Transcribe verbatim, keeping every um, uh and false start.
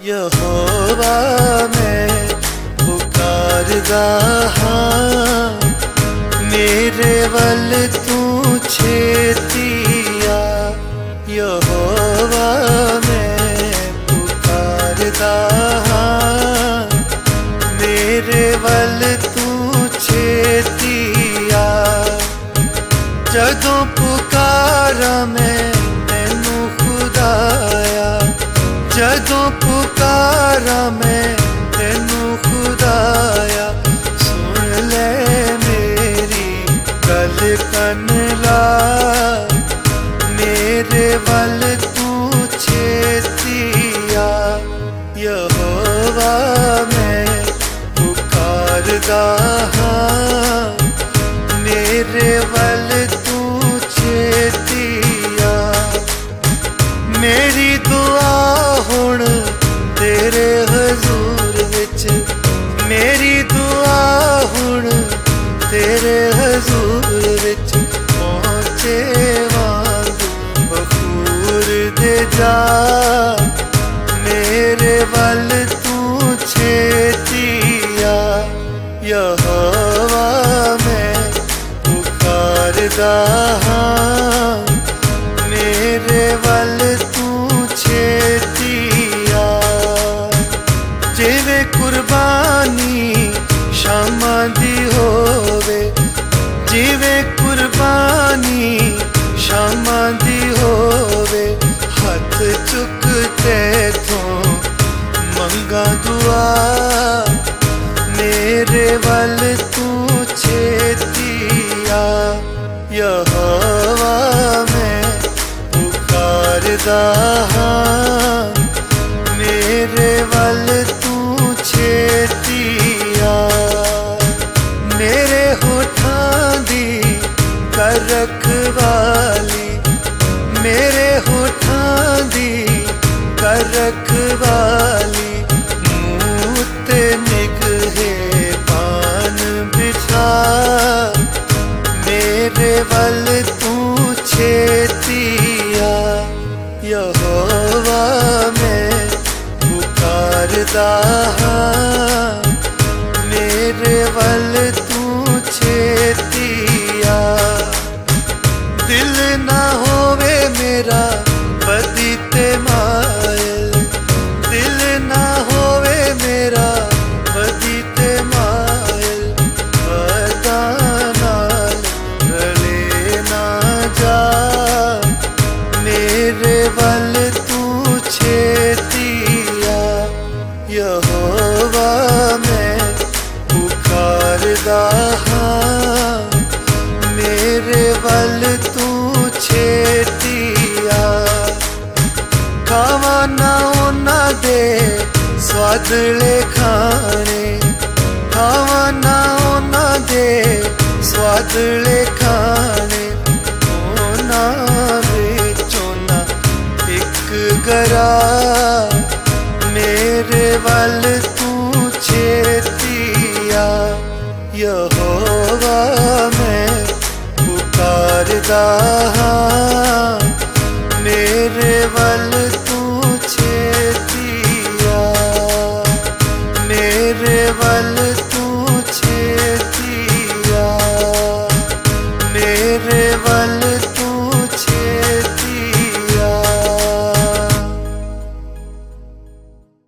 यहोवा मैं पुकारदा हां, मेरे वल तू छेती आ। यहोवा मैं पुकारदा हां, मेरे वल तू छेती आ। जदों पुकारा मैं तैनू खुदाया, जदों पुकारा मैं तैनू खुदाया। सुन ले मेरी गल कन ला, मेरे वल तू छेती आ। यहोवा मैं पुकारदा हां, मेरे वल तू छेती आ। मेरी दुआ हुण तेरे हजूर विच, मेरी दुआ हुण तेरे हजूर विच। पहुंचे वांगू बखूर दे जा, मेरे वल तू छेती आ। यहोवा मैं पुकारदा हां, मेरे वल तू छेती आ। जिवें कुर्बानी शामां दी होवे, जिवें कुर्बानी शामां दी होवे। हथ चुक तैथों मंगा दुआ, मेरे वल तू छेती आ। यहोवा मैं पुकारदा हां, मेरे वल तू छेती आ। मेरे होठां दी कर रखवाली, मेरे होठां दी कर रखवाली। मुँह ते निगहे पान बिठा, मेरे वल तू छेती आ। यहोवा मैं पुकारदा हां, मेरे वल तू छेती आ। दिल ना होवे मेरा बदी ते मायल, दिल ना होवे मेरा बदी ते मायल। बदा नाल रले ना जा, मेरे वल तू छेती आ। यहोवा मैं पुकारदा हां, मेरे वल तू छेती आ। खावा ना उन्हां दे स्वादले खाने, खावा ना उन्हां दे स्वादले खाने। उन्हां विचों ना इक गरा, मेरे वल तू छेती आ। यहोवा मैं पुकारदा हां, मेरे वल